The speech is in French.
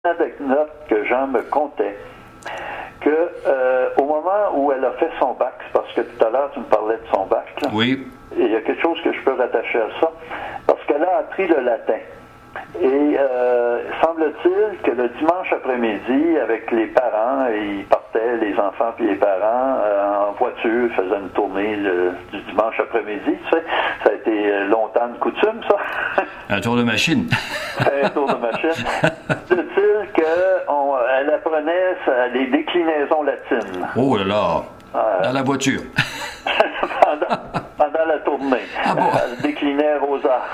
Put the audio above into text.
anecdote que Jean me contait, que au moment où elle a fait son bac, parce que tout à l'heure tu me parlais de son bac, là, Oui. et il y a quelque chose que je peux rattacher à ça, parce qu'elle a appris le latin. Et semble-t-il que le dimanche après-midi, avec les parents, ils partaient, les enfants puis les parents, en voiture, faisaient une tournée du dimanche après-midi, tu sais. Ça a été longtemps de coutume, ça. Un tour de machine. Un tour de machine. Dit-il qu'elle apprenait les déclinaisons latines. Oh là là. Dans la voiture. pendant la tournée. Ah bon? Elle déclinait Rosa.